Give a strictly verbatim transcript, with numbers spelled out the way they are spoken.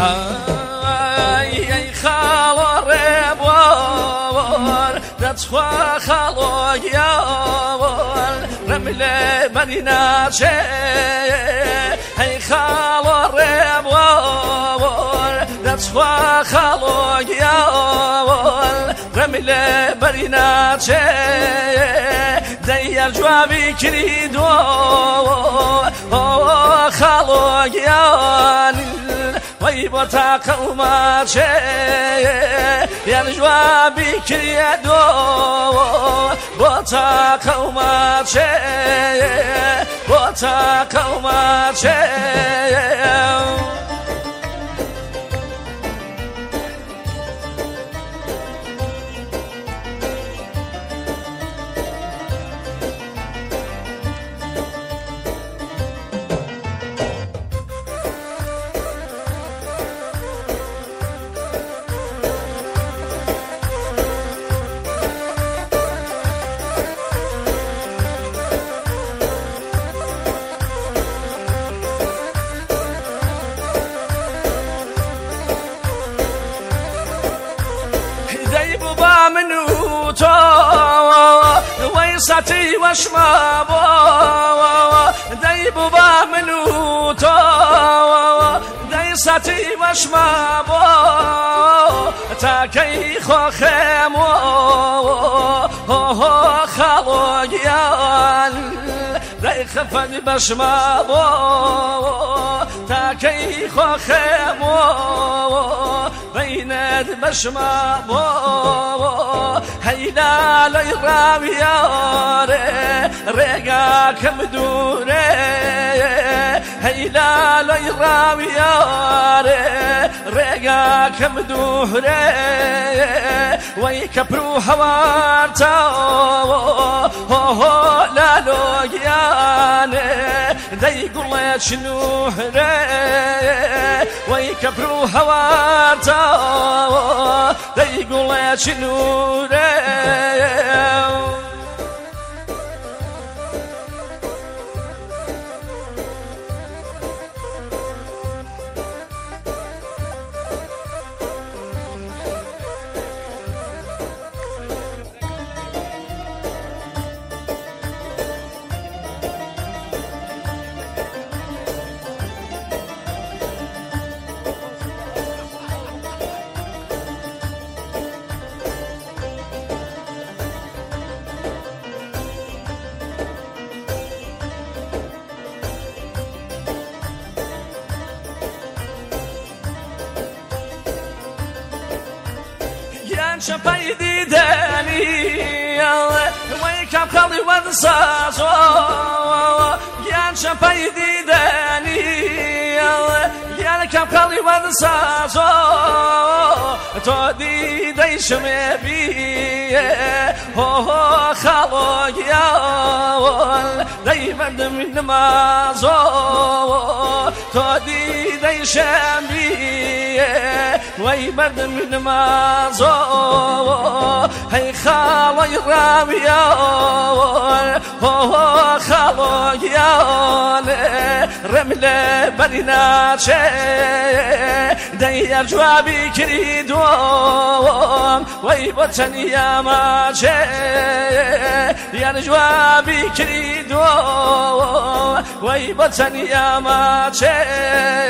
ئەی خاڵۆ ڕێبوار دەچخوا خاڵۆگیاوار ڕەم لێ بەری ناچێ ئەی خاڵۆ ڕێبوار دەچخوا خاڵۆگیاوار ڕەم لێ بەری ناچێ دەیەر جوابی کردووە خاڵۆگیان وەی بۆ تاقە و ماچێ یان جوابی کردووە بۆ تاقە و ماچێ بۆ تاقە و ماچێ من و تو وی ساتی وشما با دی بابا من و تو دی ساتی وشما با تا کی خوخم و خالوگیان دی خفن بشما با تا کی خوخم و بيند بشما بو هيدا لي راويار ريقا كمدوري هيدا لي راويار ريقا كمدوري ويكبرو هوارتا لا لوغيان دي قلت شنوهري ويكبرو هوارتا ديقول يا شنوري شفاي ديداني ويك عبقالي وانساس يان شفاي ديداني يانك عبقالي وانساس تو ديدي شمبي هو خالو ياول دايما من نمازو تو ديدي شمبي ويبرد من نمازو هي خالي راميان هو خالو يان رملة بريناتشي داير جوابي كريدوم ويبتني يا ماشي يا جوابي كريدوم ويبتني يا ماشي